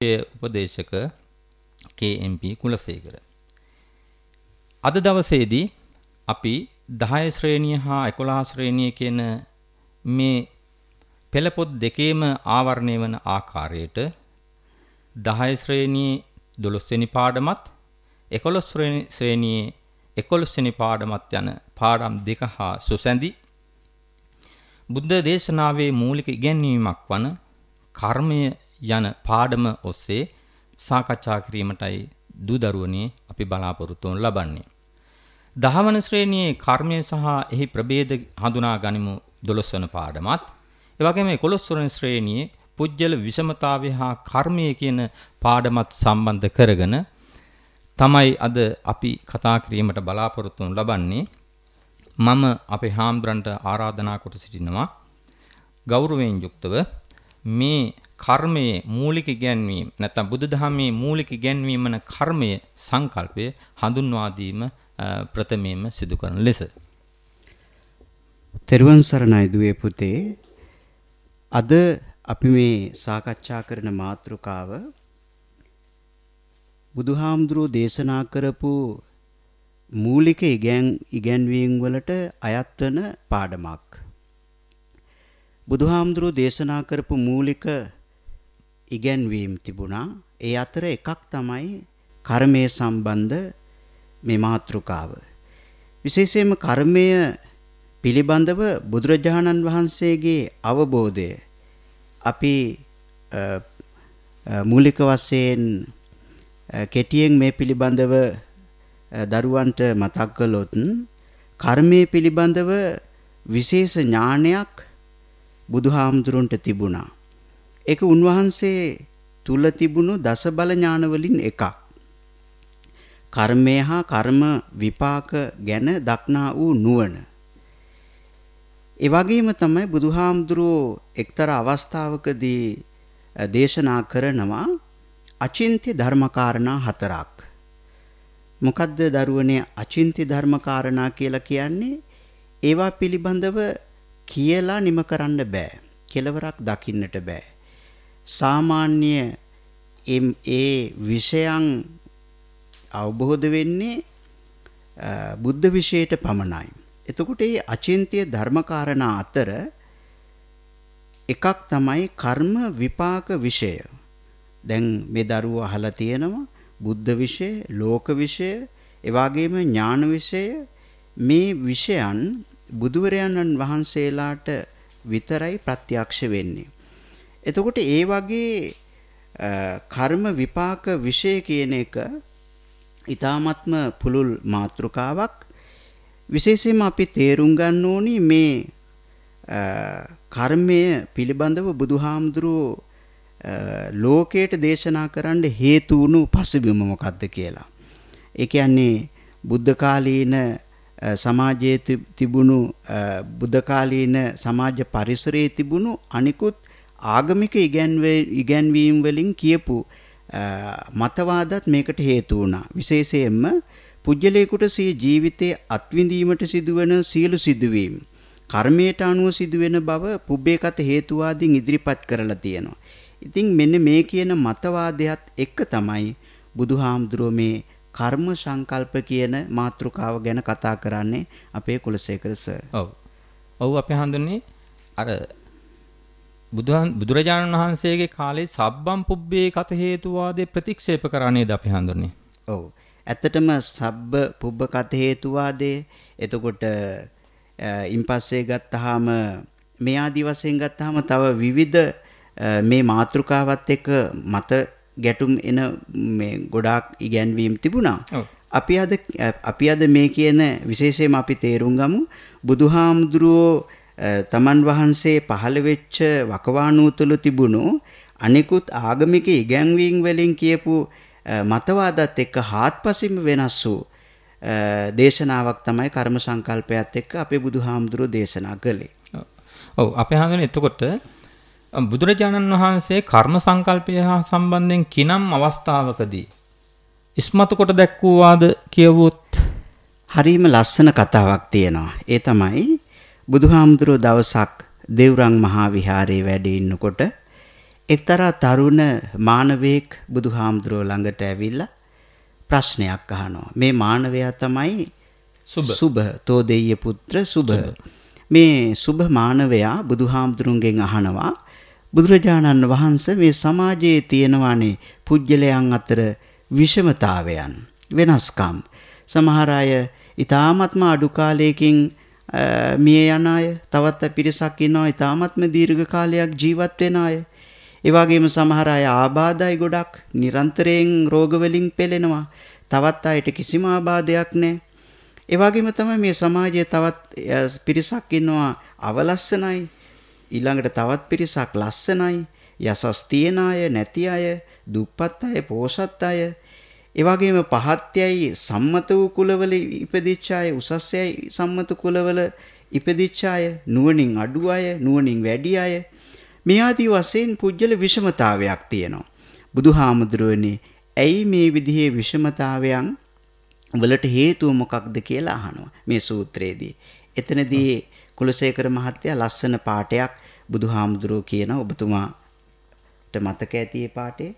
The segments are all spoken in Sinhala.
උපදේශක KMP කුලසේකර. අද දවසේදී අපි 10 ශ්‍රේණිය හා 11 ශ්‍රේණිය කියන මේ පෙළ පොත් දෙකේම ආවරණය වන ආකාරයට 10 ශ්‍රේණියේ 12 වෙනි පාඩමත් 11 ශ්‍රේණියේ 11 වෙනි පාඩමත් යන පාඩම් දෙක හා සුසැඳි බුද්ධ දේශනාවේ මූලික ඉගැන්වීමක් වන කර්මය යන පාඩම ඔස්සේ සාකච්ඡා කිරීමටයි දූදරුවනේ අපි බලාපොරොත්තු වන ලබන්නේ. 10 වන ශ්‍රේණියේ කර්මය සහ එහි ප්‍රභේද හඳුනා ගනිමු 12 වන පාඩමත්. ඒ වගේම 11 වන ශ්‍රේණියේ පුජ්‍යල විෂමතාවය හා කර්මය කියන පාඩමත් සම්බන්ධ කරගෙන තමයි අද අපි කතා කිරීමට බලාපොරොත්තු වන ලබන්නේ. මම අපේ හාමුදුරන්ට ආරාධනා කොට සිටිනවා ගෞරවයෙන් යුක්තව මේ කර්මයේ මූලික ඉගැන්වීම නැත්නම් බුදුදහමේ මූලික ඉගැන්වීම වන කර්මයේ සංකල්පය හඳුන්වා දීම ප්‍රථමයෙන්ම සිදු කරන ලෙස. තෙරුවන් සරණයි දුවේ පුතේ. අද අපි මේ සාකච්ඡා කරන මාතෘකාව බුදුහාමුදුරුවෝ දේශනා කරපු මූලික ඉගැන්වීම් වලට අයත් වන පාඩමක්. බුදුහාමුදුරුවෝ දේශනා කරපු මූලික ඉගැන්වීම් තිබුණා. ඒ අතර එකක් තමයි කර්මය සම්බන්ධ මේ මාතෘකාව. විශේෂයෙන්ම කර්මය පිළිබඳව බුදුරජාණන් වහන්සේගේ අවබෝධය අපි මූලික වශයෙන් කෙටියෙන් මේ පිළිබඳව දරුවන්ට මතක් කළොත් කර්මයේ පිළිබඳව විශේෂ ඥානයක් බුදුහාමුදුරන්ට තිබුණා. ඒක උන්වහන්සේ තුල තිබුණු දස බල ඥාන වලින් එකක්. කර්මය හා කර්ම විපාක ගැන දක්නා වූ නුවණ. ඒ වගේම තමයි බුදුහාමුදුරෝ එක්තරා අවස්ථාවකදී දේශනා කරනවා අචින්ත්‍ය ධර්මකාරණා 4ක්. මොකද්ද දරුවනේ අචින්ත්‍ය ධර්මකාරණා කියලා කියන්නේ? ඒවා පිළිබඳව කියලා නිම කරන්න බෑ. කෙලවරක් දකින්නට බෑ. සාමාන්‍ය ඒ විෂයන් අවබෝධ වෙන්නේ බුද්ධ විෂයට පමණයි. එතකොට මේ අචින්ත්‍ය ධර්මකාරණා අතර එකක් තමයි කර්ම විපාක විෂය. දැන් මේ දරුවෝ අහලා තියෙනවා බුද්ධ විෂය, ලෝක විෂය, ඒ වගේම ඥාන විෂය. මේ විෂයන් බුදුවරයන්න් වහන්සේලාට විතරයි ප්‍රත්‍යක්ෂ වෙන්නේ. එතකොට ඒ වගේ කර්ම විපාක විෂය කියන එක ඊ타ත්ම පුළුල් මාතෘකාවක්. විශේෂයෙන්ම අපි තේරුම් ගන්න ඕනි මේ කර්මය පිළිබඳව බුදුහාමුදුරුවෝ ලෝකයට දේශනා කරන්න හේතු වුණු පසුබිම මොකක්ද කියලා. ඒ කියන්නේ බුද්ධ කාලීන සමාජයේ තිබුණු බුද්ධ කාලීන සමාජ පරිසරයේ තිබුණු අනිකුත් ආගමික ඉගැන්වීම් වලින් කියපු මතවාදත් මේකට හේතු වුණා. විශේෂයෙන්ම පුජ්‍යලේකුට සිය ජීවිතයේ අත්විඳීමට සිදුවන සියලු සිදුවීම් කර්මයට අනුව සිදුවෙන බව පුබ්බේකත හේතුවාදීන් ඉදිරිපත් කරලා තියෙනවා. ඉතින් මෙන්න මේ කියන මතවාදයට එක්ක තමයි බුදුහාමුදුරුවෝ මේ කර්ම සංකල්ප කියන මාතෘකාව ගැන කතා කරන්නේ අපේ කුලසේකර සර්. ඔව් අපි හඳුන්නේ අර බුදුරජාණන් වහන්සේගේ කාලේ සබ්බම් පුබ්බේ කත හේතුවාදේ ප්‍රතික්ෂේප කරන්නේද අපි හඳුන්නේ. ඔව්. ඇත්තටම සබ්බ පුබ්බ කත හේතුවාදේ එතකොට ඉන්පස්සේ ගත්තාම මේ ආදි වශයෙන් ගත්තාම තව විවිධ මේ මාතෘකාවත් එක්ක මත ගැටුම් එන මේ ගොඩාක් ඉගැන්වීම් තිබුණා. අපි අද මේ කියන විශේෂයෙන්ම අපි තේරුම් ගමු බුදුහාමුදුරුවෝ තමන් වහන්සේ පහළ වෙච්ච වකවානුව තුළ තිබුණු අනිකුත් ආගමික ඉගැන්වීම් වලින් කියපු මතවාදත් එක්ක හාත්පසින්ම වෙනස් වූ දේශනාවක් තමයි කර්ම සංකල්පයත් එක්ක අපේ බුදුහාමුදුරුවෝ දේශනා කළේ. ඔව් අපේ හඳුනන එතකොට බුදුරජාණන් වහන්සේ කර්ම සංකල්පය හා සම්බන්ධයෙන් කිනම් අවස්ථාවකදී ඉස්මතු කොට දැක්වුවාද කියවුවොත් හරිම ලස්සන කතාවක් තියෙනවා. ඒ තමයි බුදුහාමුදුරුවෝ දවසක් දේවරං මහා විහාරයේ වැඩ ඉන්නකොට එක්තරා තරුණ මානවයෙක් බුදුහාමුදුරුවෝ ළඟට ඇවිල්ලා ප්‍රශ්නයක් අහනවා. මේ මානවයා තමයි සුභ තෝදෙය්‍ය පුත්‍ර සුභ. මේ සුභ මානවයා බුදුහාමුදුරුවන්ගෙන් අහනවා බුදුරජාණන් වහන්සේ මේ සමාජයේ තියෙනවානේ පුජ්‍යලයන් අතර විෂමතාවයන් වෙනස්කම්. සමහර අය ඊ타ත්ම අඩු කාලයකින් මිය යන අය, තවත් පිරිසක් ඉන්නවා ඊ타ත්ම දීර්ඝ කාලයක් ජීවත් වෙන අය. ඒ වගේම සමහර අය ආබාධයි ගොඩක් නිරන්තරයෙන් රෝග වලින් පෙළෙනවා. තවත් අයට කිසිම ආබාධයක් නැහැ. ඒ වගේම තමයි මේ සමාජයේ තවත් පිරිසක් ඉන්නවා අවලස්සනයි. ඊළඟට තවත් පිරිසක් ලස්සනයි. යසස් තියන අය, නැති අය, දුප්පත් අය, පොහොසත් අය. ඒ වගේම පහත්යයි සම්මත වූ කුලවල ඉපදිච්ච අය, උසස්යයි සම්මත කුලවල ඉපදිච්ච අය, නුවණින් අඩු අය, නුවණින් වැඩි අය. මේ ආදී වශයෙන් පුජ්‍යල විෂමතාවයක් තියෙනවා. බුදුහාමුදුරුවනේ ඇයි මේ විදිහේ විෂමතාවයන් වලට හේතුව මොකක්ද කියලා අහනවා මේ සූත්‍රයේදී. එතනදී කුලසේකර මහත්තයා ලස්සන පාඩයක් බුදුහාමුදුරුවෝ කියන ඔබතුමාට මතක ඇති ඒ පාඩේ.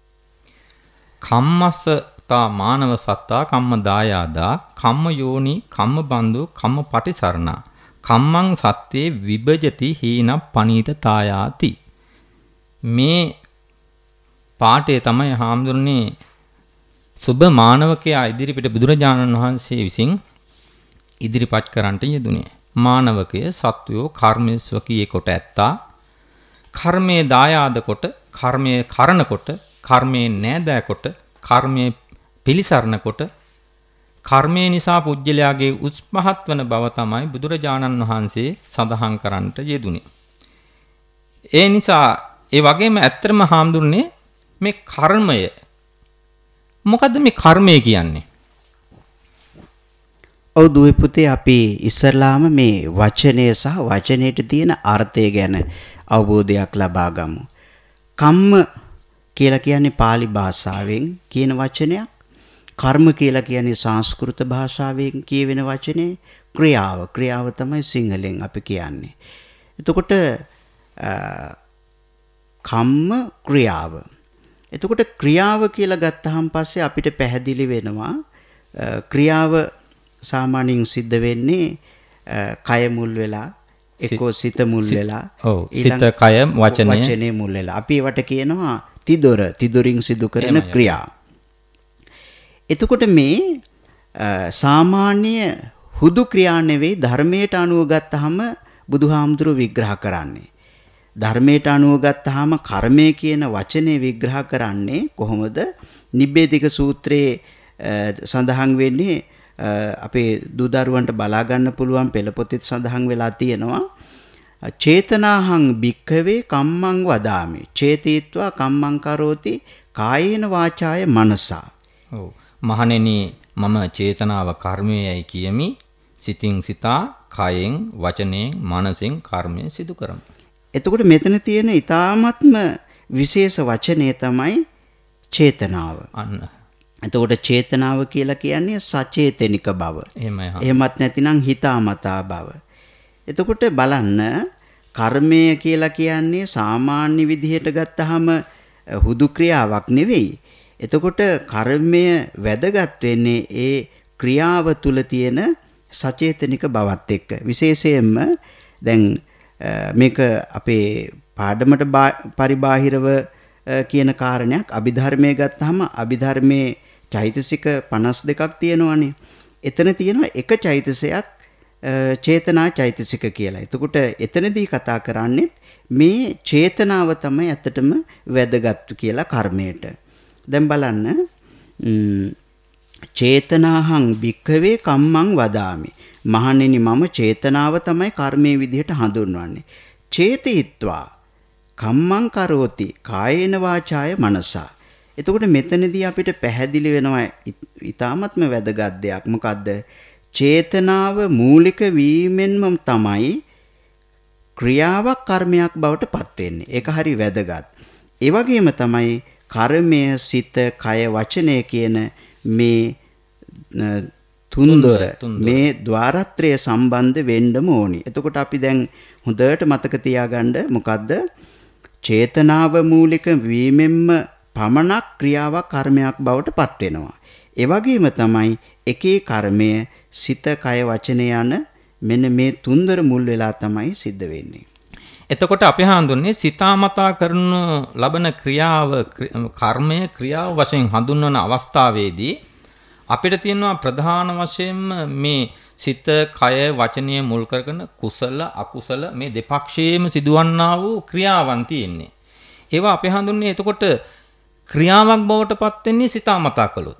කම්මස්සතා මානව සත්තා කම්ම දායාදා කම්ම යෝනි කම්ම බන්දු කම්ම පටිසරණා කම්මං සත්තේ විභජති හීන පනීත තායාති. මේ පාඩේ තමයි හාමුදුරනේ සුබ මානවකයා ඉදිරිපිට බුදුරජාණන් වහන්සේ විසින් ඉදිරිපත් කරන්නට යෙදුනේ. මානවකය සත්වයෝ කර්මයේ ස්වකීය කොට ඇත්තා. කර්මයේ දායාද කොට, කර්මයේ කරන කොට, කර්මයේ නෑදෑ කොට, කර්මයේ පිළිසරණ කොට, කර්මය නිසා පුජ්‍යලයාගේ උස් පහත් වන බව තමයි බුදුරජාණන් වහන්සේ සඳහන් කරන්නට යෙදුනේ. ඒ නිසා ඒ වගේම ඇත්තම හාමුදුරනේ මේ කර්මය මොකද්ද මේ කර්මය කියන්නේ? ඔව් දුවේ පුතේ අපි ඉස්සරලාම මේ වචනය සහ වචනයට තියෙන අර්ථය ගැන අවබෝධයක් ලබා ගමු. කම්ම කියලා කියන්නේ pāli භාෂාවෙන් කියන වචනයක්. කර්ම කියලා කියන්නේ සංස්කෘත භාෂාවෙන් කියවෙන වචනේ. ක්‍රියාව තමයි සිංහලෙන් අපි කියන්නේ. එතකොට කම්ම ක්‍රියාව. එතකොට ක්‍රියාව කියලා ගත්තහම පස්සේ අපිට පැහැදිලි වෙනවා ක්‍රියාව සාමාන්‍යයෙන් සිද්ධ වෙන්නේ කය මුල් වෙලා එක්කෝ සිත මුල් වෙලා සිත කය වචනේ මුල් වෙලා අපි ඒවට කියනවා තිදොරින් සිදු කරන ක්‍රියා. එතකොට මේ සාමාන්‍ය හුදු ක්‍රියා නෙවෙයි ධර්මයට අනුව ගත්තහම බුදුහාමුදුරුවෝ විග්‍රහ කරන්නේ. ධර්මයට අනුව ගත්තාම කර්මය කියන වචනේ විග්‍රහ කරන්නේ කොහොමද? නිබ්බේධික සූත්‍රයේ සඳහන් වෙන්නේ අපේ දූදරුවන්ට බලා ගන්න පුළුවන් පෙළපොතේ සඳහන් වෙලා තියෙනවා චේතනාහං භික්ඛවේ කම්මං වදාමි චේතීත්වා කම්මං කරෝති කායේන වාචාය මනසා. ඔව් මහණෙනි මම චේතනාව කර්මයයි කියමි. සිතින් සිතා කයෙන් වචනයෙන් මනසෙන් කර්මය සිදු කරමි. එතකොට මෙතන තියෙන ඊ타ත්ම විශේෂ වචනේ තමයි චේතනාව. අන්න. එතකොට චේතනාව කියලා කියන්නේ සචේතනික බව. එහෙමයි. එහෙමත් නැතිනම් හිතාමතා බව. එතකොට බලන්න කර්මය කියලා කියන්නේ සාමාන්‍ය විදිහට ගත්තහම හුදු ක්‍රියාවක් නෙවෙයි. එතකොට කර්මය වැදගත් වෙන්නේ ඒ ක්‍රියාව තුල තියෙන සචේතනික බවත් එක්ක. විශේෂයෙන්ම දැන් මේක අපේ පාඩමට පරිබාහිරව කියන කාරණයක්. අභිධර්මයේ ගත්තාම අභිධර්මයේ චෛතසික 52ක් තියෙනවානේ. එතන තියෙනවා එක චෛතසයක් චේතනා චෛතසික කියලා. එතකොට එතනදී කතා කරන්නේ මේ චේතනාව තමයි ඇත්තටම වැදගත් කියලා කර්මයට. දැන් බලන්න චේතනාහං භික්ඛවේ කම්මං වදාමි. මහණෙනි මම චේතනාව තමයි කර්මයේ විදිහට හඳුන්වන්නේ. චේතීත්වා කම්මං කරෝති කායේන වාචාය මනසා. එතකොට මෙතනදී අපිට පැහැදිලි වෙනවා ඊ타ත්ම වැදගත් දෙයක්. මොකද්ද? චේතනාව මූලික වීමෙන්ම තමයි ක්‍රියාවක් කර්මයක් බවට පත් වෙන්නේ. ඒක හරි වැදගත්. ඒ වගේම තමයි කර්මය, සිත, කය, වචනය කියන මේ තුන්දොර මේ ద్వාරත්‍රය සම්බන්ධ වෙන්නම ඕනි. එතකොට අපි දැන් හොඳට මතක තියාගන්න මොකද්ද? චේතනාව මූලික වීමෙන්ම පමණක් ක්‍රියාවක් කර්මයක් බවට පත් වෙනවා. ඒ වගේම තමයි එකේ කර්මය සිත, කය, වචනය යන මෙන්න මේ තුන්දර මුල් වෙලා තමයි සිද්ධ වෙන්නේ. එතකොට අපි හඳුන්වන්නේ සිතාමතා කරන ලබන ක්‍රියාව කර්මය ක්‍රියාව වශයෙන් හඳුන්වන අවස්ථාවේදී අපිට තියෙනවා ප්‍රධාන වශයෙන්ම මේ සිත, කය, වචනය මුල් කරගෙන කුසල අකුසල මේ දෙපක්ෂයේම සිදුවන්නා වූ ක්‍රියාවන් තියෙන්නේ. ඒවා අපි හඳුන්වන්නේ එතකොට ක්‍රියාවක් බවට පත් වෙන්නේ සිතාමතා කළොත්.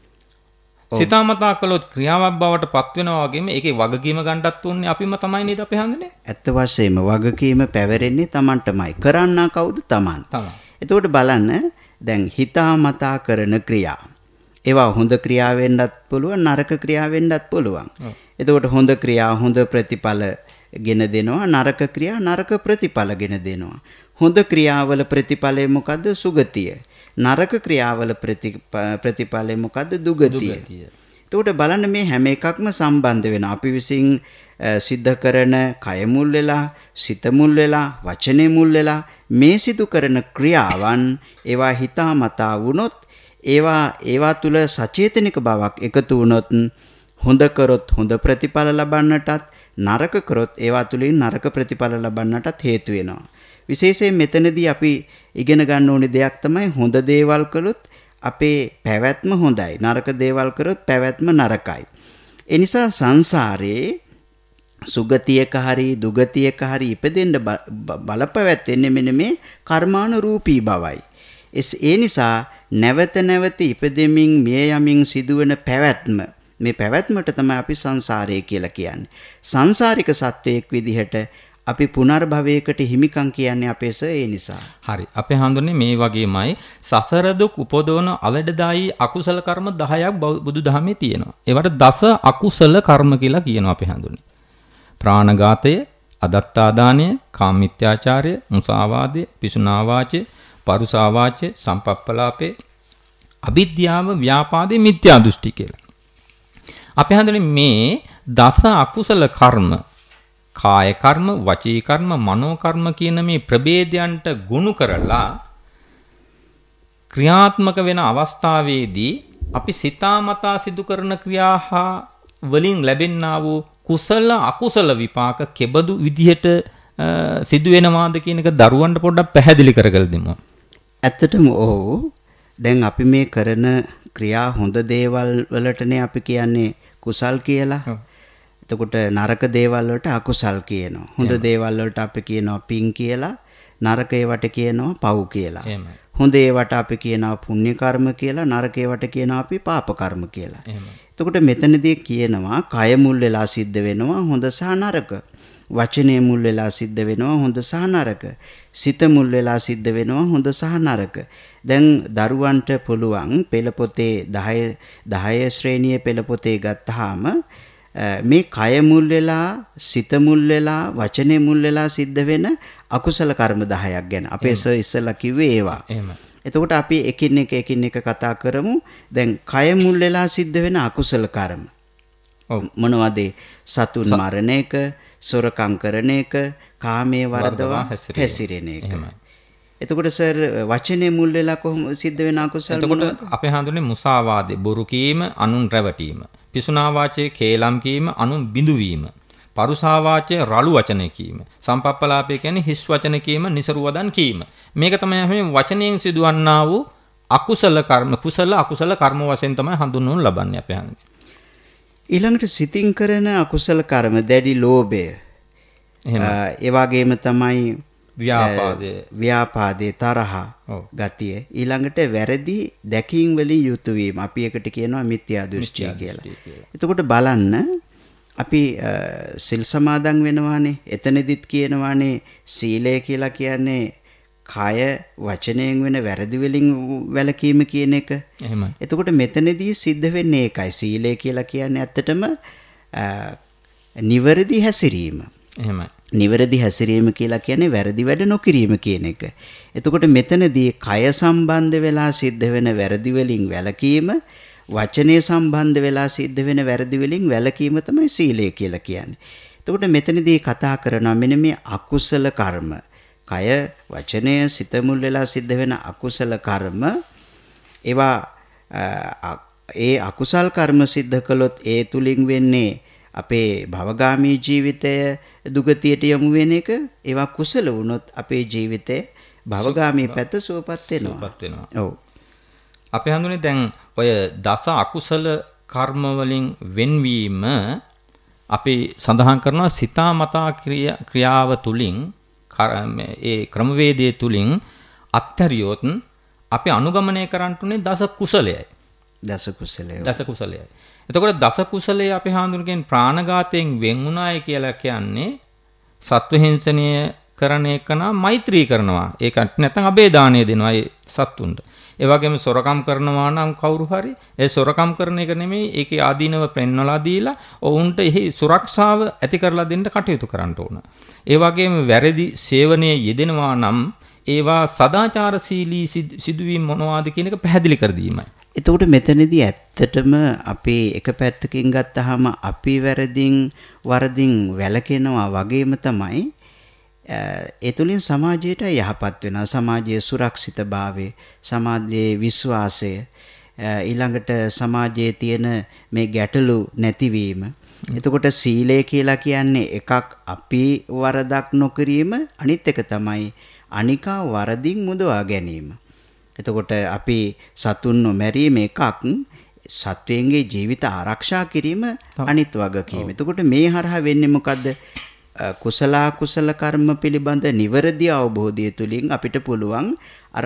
සිතාමතා කළොත් ක්‍රියාවක් බවට පත් වෙනවා වගේම ඒකේ වගකීම ගන්නටත් උන්නේ අපිම තමයි නේද අපි හඳුන්නේ? ඇත්ත වශයෙන්ම වගකීම පැවරෙන්නේ Tamanටමයි. කරන්නා කවුද? Taman. එතකොට බලන්න දැන් හිතාමතා කරන ක්‍රියා. ඒවා හොඳ ක්‍රියා වෙන්නත් පුළුවන්, නරක ක්‍රියා වෙන්නත් පුළුවන්. එතකොට හොඳ ක්‍රියා හොඳ ප්‍රතිඵල ගෙන දෙනවා, නරක ක්‍රියා නරක ප්‍රතිඵල ගෙන දෙනවා. හොඳ ක්‍රියාවල ප්‍රතිඵලය මොකද්ද? සුගතිය. නරක ක්‍රියාවල ප්‍රතිඵලය මොකද්ද? දුගතිය. එතකොට බලන්න මේ හැම එකක්ම සම්බන්ධ වෙනවා. අපි විසින් සිද්ධ කරන කය මුල් වෙලා, සිත මුල් වෙලා, වචනේ මුල් වෙලා මේ සිදු කරන ක්‍රියාවන් ඒවා හිතාමතා වුණොත් ඒවා තුල සචේතනික බවක් එකතු වුණොත් හොඳ කරොත් හොඳ ප්‍රතිඵල ලබන්නටත්, නරක කරොත් ඒවා තුලින් නරක ප්‍රතිඵල ලබන්නටත් හේතු වෙනවා. විශේෂයෙන් මෙතනදී අපි ඉගෙන ගන්න ඕනේ දෙයක් තමයි හොඳ දේවල් කළොත් අපේ පැවැත්ම හොඳයි, නරක දේවල් කරොත් පැවැත්ම නරකයි. ඒ නිසා සංසාරේ සුගතියක හරි දුගතියක හරි ඉපදෙන්න බලපැවැත්ෙන්නේ මෙන්න මේ කර්මානුරූපී බවයි. ඒ නිසා නැවත නැවත ඉපදෙමින් මිය යමින් සිදුවෙන පැවැත්ම, මේ පැවැත්මට තමයි අපි සංසාරය කියලා කියන්නේ. සංසාරික සත්වයක් විදිහට අපි පුනර්භවයකට හිමිකම් කියන්නේ අපේස ඒ නිසා. හරි. අපි හඳුන්නේ මේ වගේමයි සසර දුක් උපදවන අවඩදායි අකුසල කර්ම 10ක් බුදුදහමේ තියෙනවා. ඒවට දස අකුසල කර්ම කියලා කියනවා අපි හඳුන්නේ. ප්‍රාණඝාතය, අදත්තාදානය, කාමමිත්‍යාචාරය, මුසාවාදය, පිසුනා වාචය, පරුසා වාචය, සම්පප්පලාපේ, අවිද්‍යාව, ව්‍යාපාදේ, මිත්‍යා දෘෂ්ටි කියලා. අපි හඳුන්නේ මේ දස අකුසල කර්ම කාය කර්ම, වචී කර්ම, මනෝ කර්ම කියන මේ ප්‍රභේදයන්ට ගුණ කරලා ක්‍රියාත්මක වෙන අවස්ථාවේදී අපි සිතාමතා සිදු කරන ක්‍රියා වලින් ලැබෙනා වූ කුසල අකුසල විපාක කෙබඳු විදිහට සිදු වෙනවාද කියන එක දරුවන්ට පොඩ්ඩක් පැහැදිලි කරගලා දෙමු. ඇත්තටම ඔව්. දැන් අපි මේ කරන ක්‍රියා හොඳ දේවල් වලටනේ අපි කියන්නේ කුසල් කියලා. එතකොට නරක දේවල් වලට අකුසල් කියනවා. හොඳ දේවල් වලට අපි කියනවා පින් කියලා, නරක ඒවට කියනවා පව් කියලා. හොඳ ඒවට අපි කියනවා පුණ්‍ය කර්ම කියලා, නරක ඒවට කියනවා අපි පාප කර්ම කියලා. එතකොට මෙතනදී කියනවා කය මුල් වෙලා සිද්ධ වෙනවා හොඳ සහ නරක. වචනේ මුල් වෙලා සිද්ධ වෙනවා හොඳ සහ නරක. සිත මුල් වෙලා සිද්ධ වෙනවා හොඳ සහ නරක. දැන් දරුවන්ට පුළුවන් පෙළ පොතේ 10 ශ්‍රේණියේ පෙළ පොතේ ගත්තාම මේ කය මුල් වෙලා, සිත මුල් වෙලා, වචනේ මුල් වෙලා සිද්ධ වෙන අකුසල කර්ම 10ක් ගැන අපේ ඉස්සෙල්ලා කිව්වේ ඒවා. එතකොට අපි එකින් එක කතා කරමු. දැන් කය මුල් වෙලා සිද්ධ වෙන අකුසල කර්ම. මොනවද? සතුන් මරණ එක, සොරකම් කරන එක, කාමයේ වර්ධවා හැසිරෙන එක. එතකොට සර් වචනේ මුල් වෙලා කොහොම සිද්ධ වෙන අකුසල මොනවද? එතකොට අපි හඳුන්නේ මුසාවාදේ, බොරු කීම, අනුන් රැවටීම. පිසුනා වාචයේ කේලම් කීම, අනුන් බිඳුවීම. පරුසා වාචයේ රළු වචන කීම. සම්පප්පලාපේ කියන්නේ හිස් වචන කීම, නිසරු වදන් කීම. මේක තමයි අපි වචනයෙන් සිදුවන්නා වූ අකුසල කර්ම, කුසල අකුසල කර්ම වශයෙන් තමයි හඳුන්වනු ලබන්නේ අපි හන්නේ. ඊළඟට සිතින් කරන අකුසල කර්ම දැඩි ලෝභය. ඒ වගේම තමයි ව්‍යාපාදේ, තරහ ගතිය. ඊළඟට වැරදි දැකීම් වලින් යුතු වීම. අපි එකට කියනවා මිත්‍යා දෘෂ්ටිය කියලා. එතකොට බලන්න අපි සිල් සමාදන් වෙනවානේ. එතනදිත් කියනවානේ සීලය කියලා කියන්නේ කය වචනයෙන් වෙන වැරදි වලින් වැළකීම කියන එක. එහෙමයි. එතකොට මෙතනදී සිද්ධ වෙන්නේ ඒකයි. සීලය කියලා කියන්නේ ඇත්තටම නිවැරදි හැසිරීම. එහෙමයි. නිවැරදි හැසිරීම කියලා කියන්නේ වැරදි වැඩ නොකිරීම කියන එක. එතකොට මෙතනදී කය සම්බන්ධ වෙලා සිද්ධ වෙන වැරදි වලින් වැළකීම, වචනේ සම්බන්ධ වෙලා සිද්ධ වෙන වැරදි වලින් වැළකීම තමයි සීලය කියලා කියන්නේ. එතකොට මෙතනදී කතා කරනවා මෙන්න මේ අකුසල කර්ම, කය වචනය සිත මුල් වෙලා සිද්ධ වෙන අකුසල කර්ම ඒවා ඒ අකුසල් කර්ම සිද්ධ කළොත් ඒ තුලින් වෙන්නේ අපේ භවගාමී ජීවිතය දුගතියට යොමු වෙන එක. ඒවා කුසල වුණොත් අපේ ජීවිතේ භවගාමී පැත්ත සුවපත් වෙනවා. ඔව්. අපේ හඳුනේ දැන් ඔය දස අකුසල කර්ම වලින් වෙන්වීම අපි සඳහන් කරනවා සිතාමතා ක්‍රියාව තුලින් ඒ ක්‍රමවේදයේ තුලින් අත්තරියොත් අපි අනුගමනය කරන්න උනේ දස කුසලයයි. දස කුසලයයි. එතකොට දස කුසලයේ අපි හඳුනගෙන ප්‍රාණඝාතයෙන් වෙන් වුණායි කියලා කියන්නේ සත්ව හිංසනය කරන එක නම් මෛත්‍රී කරනවා. ඒකට නැත්නම් අබේදානය දෙනවා ඒ සත්තුන්ට. ඒ වගේම සොරකම් කරනවා නම් කවුරු හරි ඒ සොරකම් කරන එක නෙමෙයි ඒකේ ආදීනව පෙන්වලා දීලා ඔවුන්ට එහි සුරක්ෂාව ඇති කරලා දෙන්න කටයුතු කරන්න ඕන. ඒ වගේම වැරදි සේවනයේ යෙදෙනවා නම් ඒවා සදාචාරශීලී සිදුවීම් මොනවාද කියන එක පැහැදිලි කර දීමයි. එතකොට මෙතනදී ඇත්තටම අපි එක පැත්තකින් ගත්තාම අපි වරදින් වැළකෙනවා වගේම තමයි ඒ තුලින් සමාජයට යහපත් වෙනවා. සමාජයේ සුරක්ෂිතභාවය, සමාජයේ විශ්වාසය, ඊළඟට සමාජයේ තියෙන මේ ගැටලු නැතිවීම. එතකොට සීලය කියලා කියන්නේ එකක් අපි වරදක් නොකිරීම, අනිත් එක තමයි අනිකා වරදින් මුදවා ගැනීම. එතකොට අපි සතුන් නොමැරීම එකක්, සත්වයන්ගේ ජීවිත ආරක්ෂා කිරීම අනිත් වගකීම. එතකොට මේ හරහා වෙන්නේ මොකද්ද? කුසල කර්ම පිළිබඳ නිවැරදි අවබෝධය තුලින් අපිට පුළුවන් අර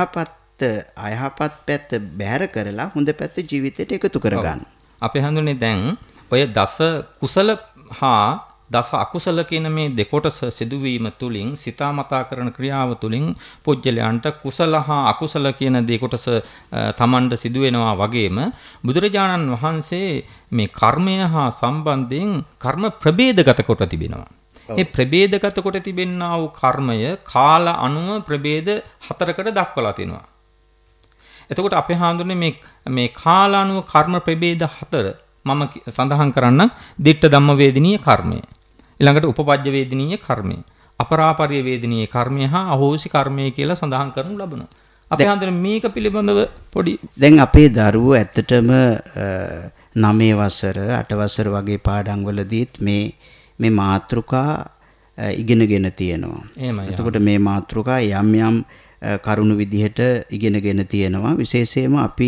අයහපත් පැත්ත බැහැර කරලා හොඳ පැත්ත ජීවිතයට එකතු කරගන්න. අපි හඳුන්නේ දැන් ඔය දස කුසල හා දස අකුසල කියන මේ දෙකොටස සිදුවීම තුලින් සිතාමතා කරන ක්‍රියාව තුලින් පුජ්‍යලයන්ට කුසල හා අකුසල කියන දෙකොටස තමන්ට සිදු වෙනවා වගේම බුදුරජාණන් වහන්සේ මේ කර්මය හා සම්බන්ධයෙන් කර්ම ප්‍රභේදගත කොට තිබෙනවා. මේ ප්‍රභේදගත කොට තිබෙනා වූ කර්මය කාල අනුව ප්‍රභේද 4කට දක්වලා තිනවා. එතකොට අපි හඳුන්නේ මේ කාල අනුව කර්ම ප්‍රභේද 4 මම සඳහන් කරන්නම්. දිට්ඨ ධම්ම වේදිනීය කර්මය, ඊළඟට උපපජ්ජ වේදිනීය කර්මය, අපරාපරිය වේදිනීය කර්මය හා අහෝසි කර්මය කියලා සඳහන් කරනු ලබනවා. අපි හඳුන්නේ මේක පිළිබඳව පොඩි දැන් අපේ දරුවෝ ඇත්තටම 9 වසර 8 වසර වගේ පාඩම් වලදීත් මේ මාතෘකා ඉගෙනගෙන තියෙනවා. එතකොට මේ මාතෘකා යම් කරුණු විදිහට ඉගෙනගෙන තියෙනවා. විශේෂයෙන්ම අපි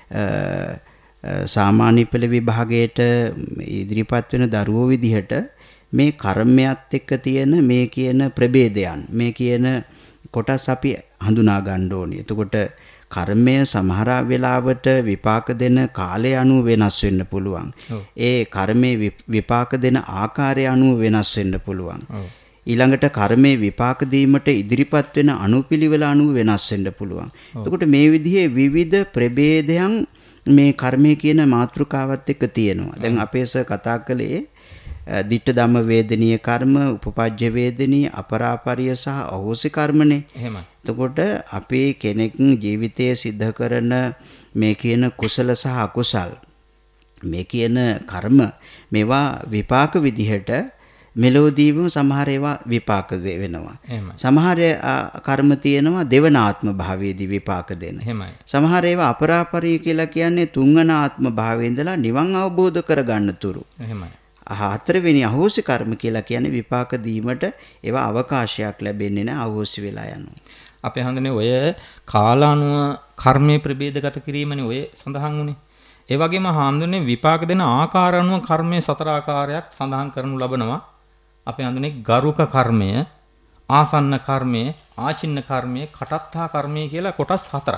සාමාන්‍ය පෙළ විභාගයට ඉදිරිපත් වෙන දරුවෝ විදිහට මේ කර්මයක් එක්ක තියෙන මේ කියන ප්‍රභේදයන්, මේ කියන කොටස් අපි හඳුනා ගන්න ඕනේ. එතකොට කර්මය සමහර වෙලාවට විපාක දෙන කාලය අනුව වෙනස් වෙන්න පුළුවන්. ඒ කර්මයේ විපාක දෙන ආකාරය අනුව වෙනස් වෙන්න පුළුවන්. ඊළඟට කර්මයේ විපාක දීමට ඉදිරිපත් වෙන අනුපිළිවෙල අනුව වෙනස් වෙන්න පුළුවන්. එතකොට මේ විදිහේ විවිධ ප්‍රභේදයන් මේ කර්මය කියන මාතෘකාවත් එක්ක තියෙනවා. දැන් අපේ සර් කතා කළේ දිට්ඨ ධම්ම වේදනීය කර්ම, උපපජ්ජ වේදනීය, අපරාපරිය සහ අහෝසි කර්මනේ. එහෙමයි. එතකොට අපේ කෙනෙක් ජීවිතයේ සිද්ධ කරන මේ කියන කුසල සහ අකුසල්, මේ කියන කර්ම, මේවා විපාක විදිහට මෙලොවදීම සමහර ඒවා විපාක වෙනවා. සමහර කර්ම තියෙනවා දෙවනාත්ම භාවයේදී විපාක දෙන. සමහර ඒවා අපරාපරිය කියලා කියන්නේ තුන්වන ආත්ම භාවයේ ඉඳලා නිවන් අවබෝධ කරගන්න තුරු. හතරවෙනි අහෝසි කර්ම කියලා කියන්නේ විපාක දීමට ඒවා අවකාශයක් ලැබෙන්නේ නැහැ, අහෝසි වෙලා යනවා. අපි හඳුනේ ඔය කාලානුව කර්මයේ ප්‍රභේදගත කිරීමනේ ඔය සඳහන් වුනේ. ඒ වගේම හඳුනේ විපාක දෙන ආකාර අනුව කර්මයේ 4 ආකාරයක් සඳහන් කරනු ලබනවා. අපි හඳුනේ ගරුක කර්මය, ආසන්න කර්මය, ආචින්න කර්මය, කටත්තා කර්මය කියලා කොටස් 4ක්.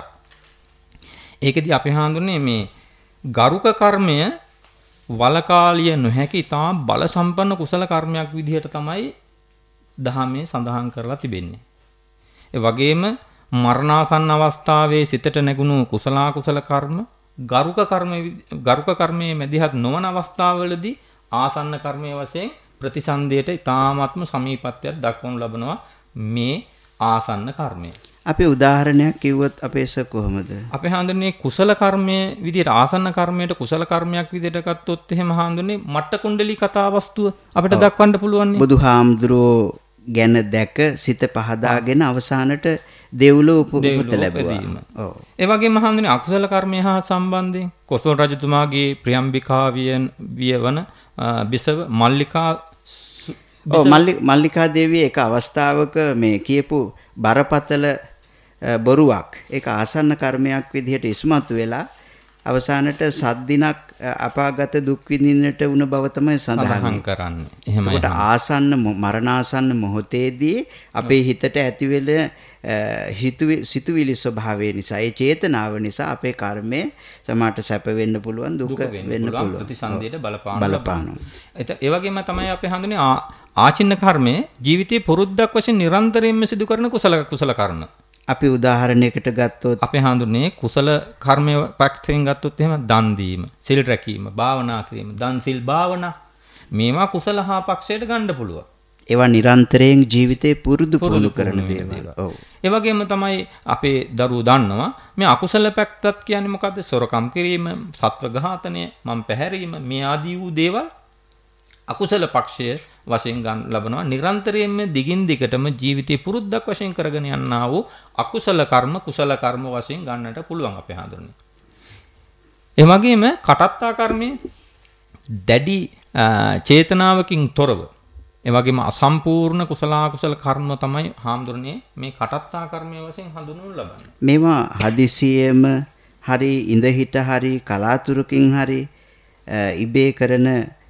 ඒකෙදි අපි හඳුනේ මේ ගරුක කර්මය වලකාලිය නොහැකි තා බල සම්පන්න කුසල කර්මයක් විදිහට තමයි දහමේ සඳහන් කරලා තිබෙන්නේ. ඒ වගේම මරණාසන්න අවස්ථාවේ සිතට නැගුණු කුසල කර්ම, ගරුක කර්මයේ මැදිහත් නොවන අවස්ථාවවලදී ආසන්න කර්මයේ වශයෙන් ප්‍රතිසන්දියට ඊ타ත්ම සමීපත්වයක් දක්වනු ලබනවා මේ ආසන්න කර්මය. අපි උදාහරණයක් කිව්වොත් අපේ සර් කොහොමද? අපි හඳුන්නේ කුසල කර්මයේ විදිහට ආසන්න කර්මයට කුසල කර්මයක් විදිහට ගත්තොත් එහෙම හඳුන්නේ මට්ට කුණ්ඩලී කතා වස්තුව අපිට දක්වන්න පුළුවන් නේ. බුදුහාමුදුරෝ ගැන දැක සිත පහදාගෙන අවසානට දෙව්ලොව උපත ලැබුවා. ඔව්. ඒ වගේම හඳුනේ අකුසල කර්මය හා සම්බන්ධයෙන් කොසල් රජතුමාගේ ප්‍රියම්බිකා වියවන බිසව මල්ලිකා මල්ලිකා දේවිය එක අවස්ථාවක මේ කියපු බරපතල බොරුවක් ඒක ආසන්න කර්මයක් විදිහට ඉස්මතු වෙලා අවසානට සත් දිනක් අපාගත දුක් විඳින්නට වුණ බව තමයි සඳහන් කරන්නේ. එහෙමයි. ඒකට ආසන්න මරණාසන්න මොහොතේදී අපේ හිතට ඇතිවෙල සිතුවිලි ස්වභාවය නිසා ඒ චේතනාව නිසා අපේ කර්මය සමාට සැප වෙන්න පුළුවන් දුක වෙන්න පුළුවන් ප්‍රතිසන්දියට බලපානවා. ඒ වගේම තමයි අපි හඳුනේ ආචින්න කර්මය ජීවිතේ පුරුද්දක් වශයෙන් නිරන්තරයෙන්ම සිදු කරන කුසල කර්ම. අපි උදාහරණයකට ගත්තොත් අපි හඳුන්නේ කුසල කර්මය පැත්තෙන් ගත්තොත් එහෙම දන් දීම, සිල් රැකීම, භාවනා කිරීම, දන් සිල් භාවනා මේවා කුසල හා පක්ෂයට ගන්න පුළුවන්. ඒවා නිරන්තරයෙන් ජීවිතේ පුරුදු කරන දේවල්. ඔව්. ඒ වගේම තමයි අපේ දරුවෝ දන්නවා මේ අකුසල පැත්තත් කියන්නේ මොකද්ද? සොරකම් කිරීම, සත්ව ඝාතනය, මම් පැහැරීම මේ ආදී වූ දේවල් අකුසල පක්ෂය වශයෙන් ගන්න ලබනවා. නිරන්තරයෙන්ම දිගින් දිගටම ජීවිතේ පුරුද්දක් වශයෙන් කරගෙන යනා වූ අකුසල කර්ම කුසල කර්ම වශයෙන් ගන්නට පුළුවන් අපේ හඳුන්නේ. ඒ වගේම කටත්තා කර්මය දැඩි චේතනාවකින් තොරව ඒ වගේම අසම්පූර්ණ කුසල කර්ම තමයි හාමුදුරනේ මේ කටත්තා කර්මය වශයෙන් හඳුන්වනු ලබන්නේ. මේවා හදිසියෙම හරි ඉඳහිට හරි කලාතුරකින් හරි ඉබේ කරන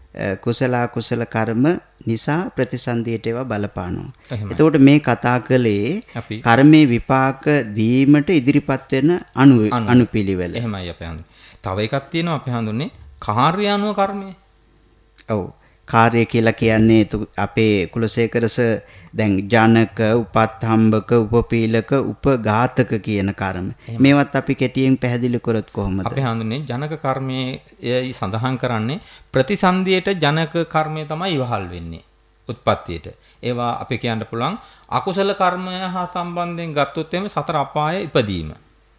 කුසල කර්ම නිසා ප්‍රතිසන්දියට ඒවා බලපානවා. එතකොට මේ කතා කළේ කර්මයේ විපාක දීමට ඉදිරිපත් වෙන අනුපිළිවෙල. එහෙමයි අපි හඳුන්නේ. තව එකක් තියෙනවා අපි හඳුන්නේ කාර්යානුව කර්මය. ඔව්. කාර්ය කියලා කියන්නේ අපේ කුලසේකරස දැන් ජනක, උපත්හම්බක, උපපීලක, උපඝාතක කියන කර්ම. මේවත් අපි කෙටියෙන් පැහැදිලි කරොත් කොහොමද? අපි හඳුන්නේ ජනක කර්මයේ සඳහන් කරන්නේ ප්‍රතිසන්දියට ජනක කර්මය තමයි ඉවහල් වෙන්නේ උත්පත්තියට. ඒවා අපි කියන්න පුළුවන් අකුසල කර්මය හා සම්බන්ධයෙන් ගත්තොත් එimhe සතර අපායේ ඉපදීම.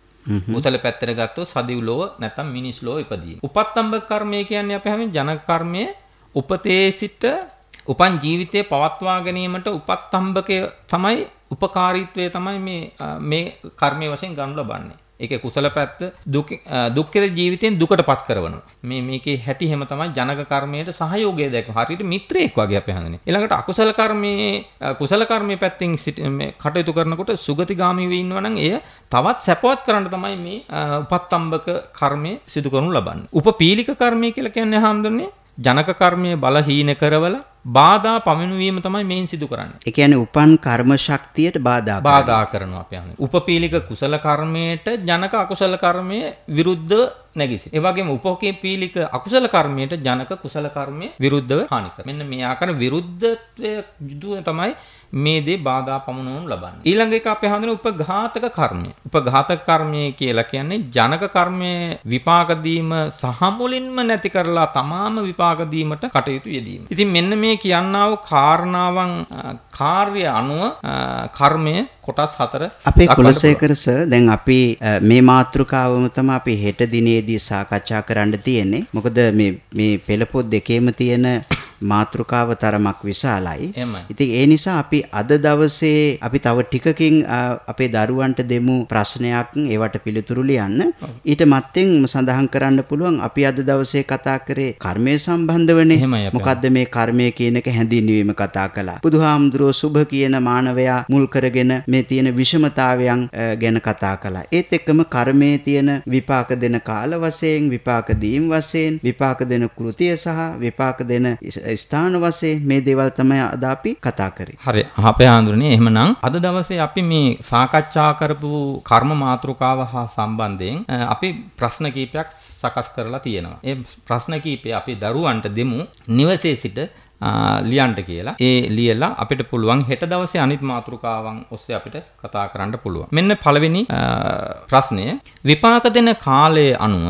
කුසල පැත්තට ගත්තොත් සදිව්ලෝව නැත්නම් මිනිස් ලෝව ඉපදීම. උපත්හම්බක කර්මය කියන්නේ අපි හැමෝම ජනක කර්මයේ උපතේ සිට උපන් ජීවිතය පවත්වා ගැනීමට උපත්හම්බකය තමයි උපකාරීත්වය තමයි මේ කර්මයේ වශයෙන් ගන්න ලබන්නේ. ඒකේ කුසල පැත්ත දුක්ඛිත ජීවිතෙන් දුකටපත් කරනවා. මේකේ හැටි හැම තමයි ජනක කර්මයට සහයෝගය දක්වන. හරියට මිත්‍රයෙක් වගේ අපි හඳුනන්නේ. ඊළඟට අකුසල කර්මයේ කුසල කර්මයේ පැත්තෙන් කටයුතු කරනකොට සුගතිගාමී වෙ ඉන්නවා නම් එය තවත් සැපවත් කරන්න තමයි මේ උපත්හම්බක කර්මය සිදු කරනු ලබන්නේ. උපපීලික කර්මය කියලා කියන්නේ හඳුනන්නේ ජනක කර්මයේ බලහීන කරවල බාධා පමිනුවීම තමයි මේන් සිදු කරන්නේ. ඒ කියන්නේ උපන් කර්ම ශක්තියට බාධා කරනවා අපි අහන්නේ. උපපීලික කුසල කර්මයට ජනක අකුසල කර්මයේ විරුද්ධව නැගිසි. ඒ වගේම උපපීලික අකුසල කර්මයට ජනක කුසල කර්මයේ විරුද්ධව හානි කරනවා. මෙන්න මේ ආකාර විරුද්ධත්වය යුතුව තමයි මේ දේ බාධා පමුණවනු ලබන්නේ. ඊළඟ එක අපි හඳුනන උපඝාතක කර්මය. උපඝාතක කර්මය කියලා කියන්නේ ජනක කර්මයේ විපාක දීම සහ මුලින්ම නැති කරලා තමාම විපාක දීමට කටයුතු යෙදීම. ඉතින් මෙන්න මේ කියන්නා වූ කාරණාවන් කාර්ය අනුව කර්මය කොටස් 4 අපේ කුලසේකරස දැන් අපි මේ මාතෘකාවම තමයි අපි හෙට දිනේදී සාකච්ඡා කරන්න තියෙන්නේ. මොකද මේ පෙළපොත් දෙකේම තියෙන මාතෘකාව තරමක් විශාලයි. ඉතින් ඒ නිසා අපි අද දවසේ අපි තව ටිකකින් අපේ දරුවන්ට දෙමු ප්‍රශ්නයක් ඒවට පිළිතුරු ලියන්න. ඊට මත්තෙන් සඳහන් කරන්න පුළුවන් අපි අද දවසේ කතා කරේ කර්මය සම්බන්ධවනේ. මොකද්ද මේ කර්මය කියන එක හැඳින්වීම කතා කළා. බුදුහාමුදුරුවෝ සුභ කියන මානවයා මුල් කරගෙන මේ තියෙන විෂමතාවයන් ගැන කතා කළා. ඒත් එක්කම කර්මයේ තියෙන විපාක දෙන කාල වශයෙන්, විපාක දීම් වශයෙන්, විපාක දෙන කෘතිය සහ විපාක දෙන ස්ථාන වශයෙන් මේ දේවල් තමයි අද අපි කතා කරේ. හරි. අපේ ආඳුරනේ එහෙමනම් අද දවසේ අපි මේ සාකච්ඡා කරපු කර්ම මාතෘකාව හා සම්බන්ධයෙන් අපි ප්‍රශ්න කීපයක් සකස් කරලා තියෙනවා. ඒ ප්‍රශ්න කීපය අපි දරුවන්ට දෙමු නිවසේ සිට ලියන්න කියලා. ඒ ලියලා අපිට පුළුවන් හෙට දවසේ අනිත් මාතෘකාවන් ඔස්සේ අපිට කතා කරන්න පුළුවන්. මෙන්න පළවෙනි ප්‍රශ්නය විපාක දෙන කාලය අනුව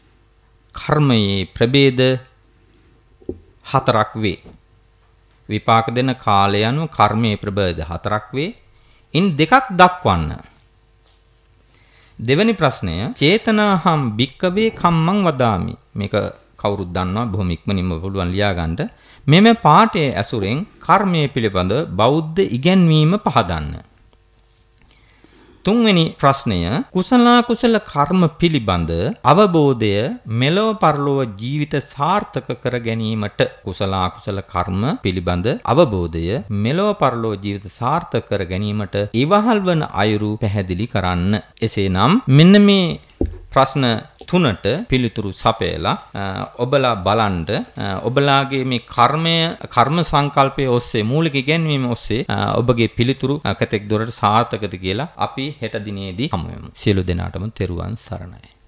කර්මයේ ප්‍රභේද 4ක් වේ. විපාක දෙන කාලය අනුව කර්මයේ ප්‍රභේද 4ක් වේ. ඉන් 2ක් දක්වන්න. දෙවෙනි ප්‍රශ්නය චේතනාහම් භික්කවේ කම්මං වදාමි. මේක කවුරුත් දන්නවා බොහොම ඉක්මනින්ම පුළුවන් ලියා ගන්න. මෙම පාඨයේ ඇසුරෙන් කර්මයේ පිළිබඳ බෞද්ධ ඉගැන්වීම පහදන්න. තුන්වෙනි ප්‍රශ්නය කුසල කර්ම පිළිබඳ අවබෝධය මෙලොව පරලොව ජීවිත සාර්ථක කර ගැනීමට කුසල කර්ම පිළිබඳ අවබෝධය මෙලොව පරලොව ජීවිත සාර්ථක කර ගැනීමට ඉවහල් වන අයුරු පැහැදිලි කරන්න. එසේනම් මෙන්න මේ ප්‍රශ්න තුනට පිළිතුරු සපයලා ඔබලා බලන්න ඔබලාගේ මේ කර්ම සංකල්පයේ ඔස්සේ මූලික ඉගැන්වීම ඔස්සේ ඔබගේ පිළිතුරු කතෙක් දොරට සාර්ථකද කියලා අපි හෙට දිනේදී හමු වෙමු. සියලු දෙනාටම තෙරුවන් සරණයි.